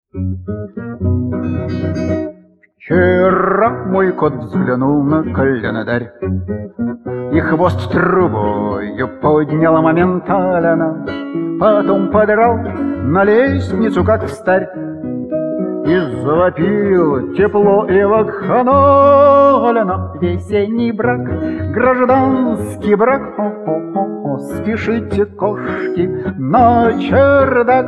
Вчера мой кот взглянул на календарь и хвост трубою поднял моментально, потом подрал на лестницу, как встарь, и завопил тепло и вакханально. Весенний брак, гражданский брак, спешите, кошки, на чердак.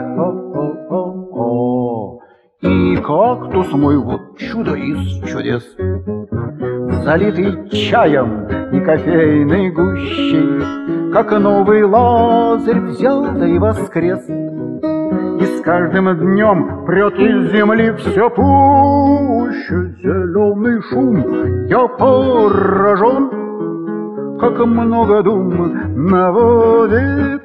И кактус мой, вот чудо из чудес, залитый чаем и кофейной гущей, как новый Лазарь взял да и воскрес. И с каждым днем прет из земли все пуще зеленый шум. Я поражен, как много дум наводит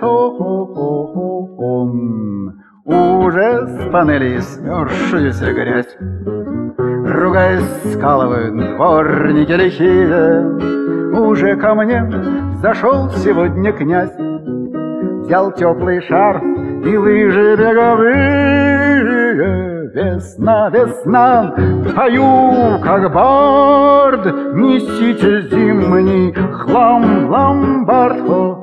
он. Уже с панелей смерзшуюся грязь, ругаясь, скалывают дворники лихие. Уже ко мне зашел сегодня князь, взял теплый шарф и лыжи беговые. Весна, весна, пою, как бард, несите зимний хлам в ломбард.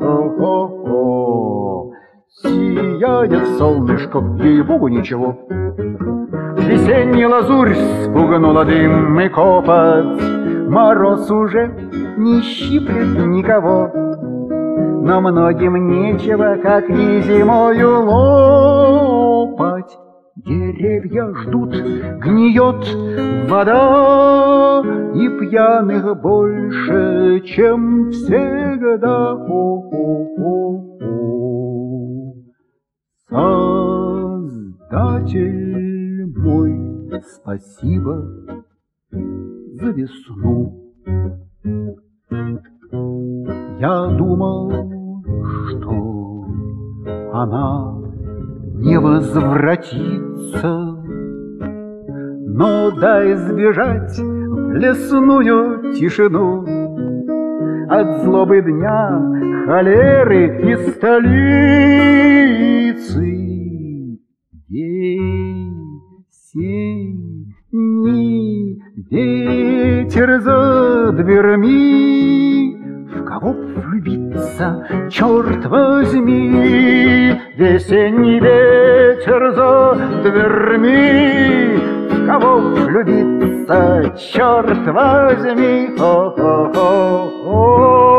Сияет солнышко, ей-богу, ничего. Весенний лазурь спугнула дым и копоть, мороз уже не щиплет никого. Но многим нечего, как не зимою лопать. Деревья ждут, гниет вода, и пьяных больше, чем всегда. Создатель мой, спасибо за весну. Я думал, что она не возвратится, но дай сбежать в лесную тишину от злобы дня, холеры и столицы. Весенний ветер за дверми, в кого влюбиться, черт возьми. Весенний ветер за дверми, в кого влюбиться, черт возьми. О-о-о-о.